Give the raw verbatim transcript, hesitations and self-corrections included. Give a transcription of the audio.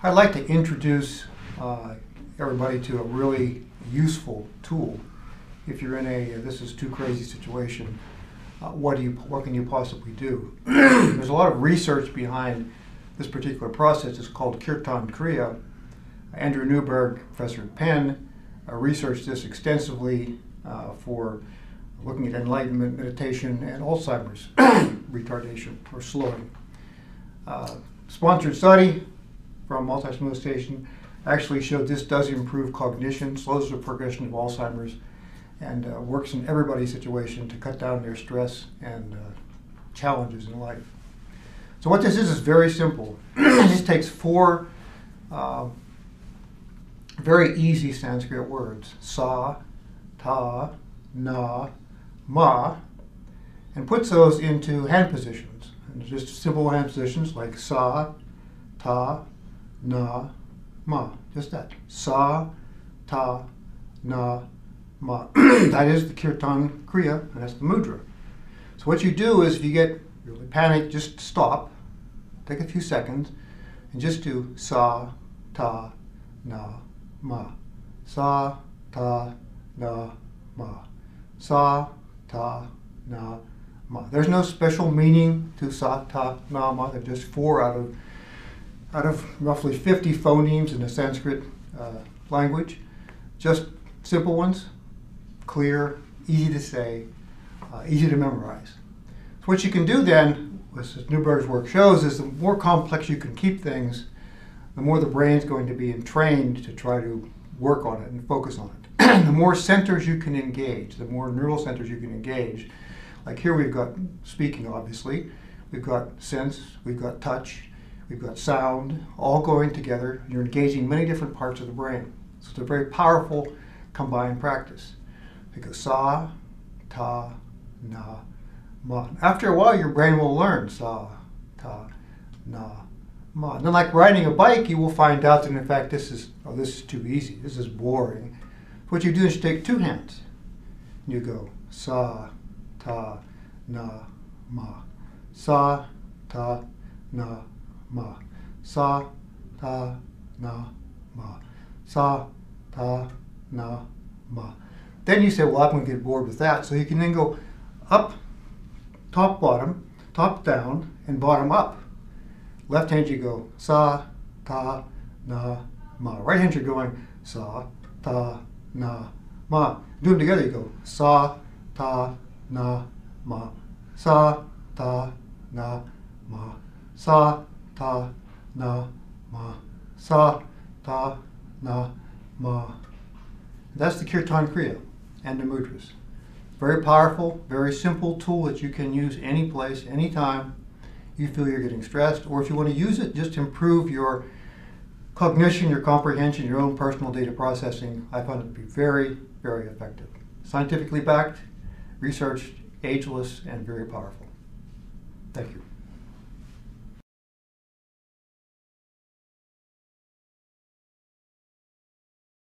I'd like to introduce uh, everybody to a really useful tool. If you're in a uh, this is too crazy situation, uh, what do you what can you possibly do? There's a lot of research behind this particular process. It's called Kirtan Kriya. Andrew Newberg, professor at Penn, uh, researched this extensively uh, for looking at enlightenment, meditation, and Alzheimer's retardation or slowing. Uh, sponsored study from Alzheimer's Station actually showed this does improve cognition, slows the progression of Alzheimer's, and uh, works in everybody's situation to cut down their stress and uh, challenges in life. So what this is is very simple. This takes four uh, very easy Sanskrit words, sa, ta, na, ma, and puts those into hand positions. And just simple hand positions like sa, ta, na, ma. Just that. Sa, ta, na, ma. That is the Kirtan Kriya, and that's the mudra. So what you do is if you get really panicked, just stop, take a few seconds, and just do sa, ta, na, ma. Sa, ta, na, ma. Sa, ta, na, ma. There's no special meaning to sa, ta, na, ma. They're just four out of out of roughly fifty phonemes in the Sanskrit uh, language. Just simple ones, clear, easy to say, uh, easy to memorize. So what you can do then, as Newberg's work shows, is the more complex you can keep things, the more the brain's going to be entrained to try to work on it and focus on it. The more centers you can engage, the more neural centers you can engage. Like here we've got speaking, obviously. We've got sense, we've got touch, we've got sound, all going together. You're engaging many different parts of the brain. So it's a very powerful combined practice. You go sa, ta, na, ma. After a while, your brain will learn sa, ta, na, ma. And then like riding a bike, you will find out that in fact this is, oh, this is too easy, this is boring. What you do is you take two hands. You go sa, ta, na, ma. Sa, ta, na, ma. Sa, ta, na, ma. Sa, ta, na, ma. Then you say, well, I'm going to get bored with that. So you can then go up, top, bottom, top, down, and bottom, up. Left hand you go sa, ta, na, ma. Right hand you're going sa, ta, na, ma. Do them together, you go sa, ta, na, ma. Sa, ta, na, ma. Sa, ta, na, ma. Sa, ta, na, ma. That's the Kirtan Kriya and the mudras. Very powerful, very simple tool that you can use any place, anytime you feel you're getting stressed, or if you want to use it just to improve your cognition, your comprehension, your own personal data processing. I found it to be very, very effective. Scientifically backed, researched, ageless, and very powerful. Thank you.